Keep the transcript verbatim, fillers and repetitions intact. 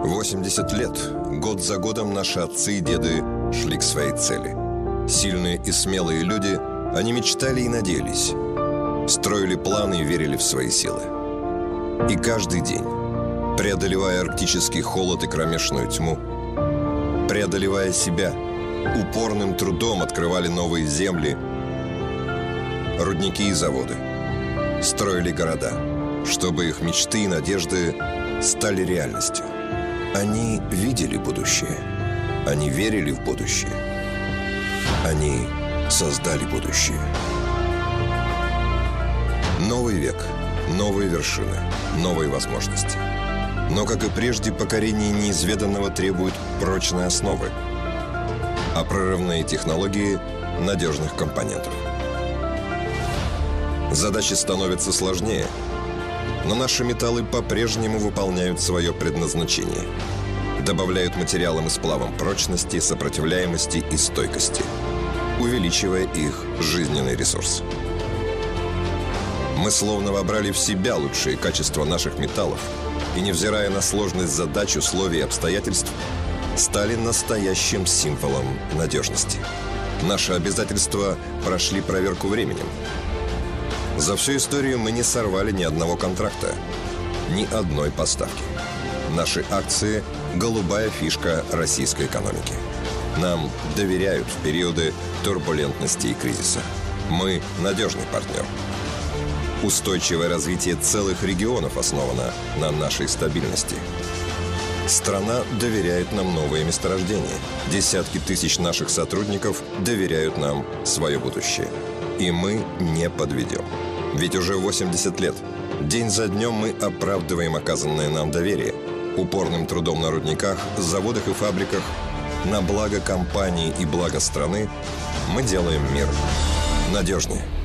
восемьдесят лет, год за годом наши отцы и деды шли к своей цели. Сильные и смелые люди, они мечтали и надеялись, строили планы и верили в свои силы. И каждый день, преодолевая арктический холод и кромешную тьму, преодолевая себя, упорным трудом открывали новые земли, рудники и заводы, строили города, чтобы их мечты и надежды стали реальностью. Они видели будущее, они верили в будущее, они создали будущее. Новый век, новые вершины, новые возможности. Но, как и прежде, покорение неизведанного требует прочной основы, а прорывные технологии – надежных компонентов. Задачи становятся сложнее, но наши металлы по-прежнему выполняют свое предназначение. Добавляют материалам и сплавам прочности, сопротивляемости и стойкости, увеличивая их жизненный ресурс. Мы словно вобрали в себя лучшие качества наших металлов и, невзирая на сложность задач, условий и обстоятельств, стали настоящим символом надежности. Наши обязательства прошли проверку временем. За всю историю мы не сорвали ни одного контракта, ни одной поставки. Наши акции – голубая фишка российской экономики. Нам доверяют в периоды турбулентности и кризиса. Мы – надежный партнер. Устойчивое развитие целых регионов основано на нашей стабильности. Страна доверяет нам новые месторождения. Десятки тысяч наших сотрудников доверяют нам свое будущее. И мы не подведем. Ведь уже восемьдесят лет, день за днем мы оправдываем оказанное нам доверие. Упорным трудом на рудниках, заводах и фабриках, на благо компании и благо страны мы делаем мир надежнее.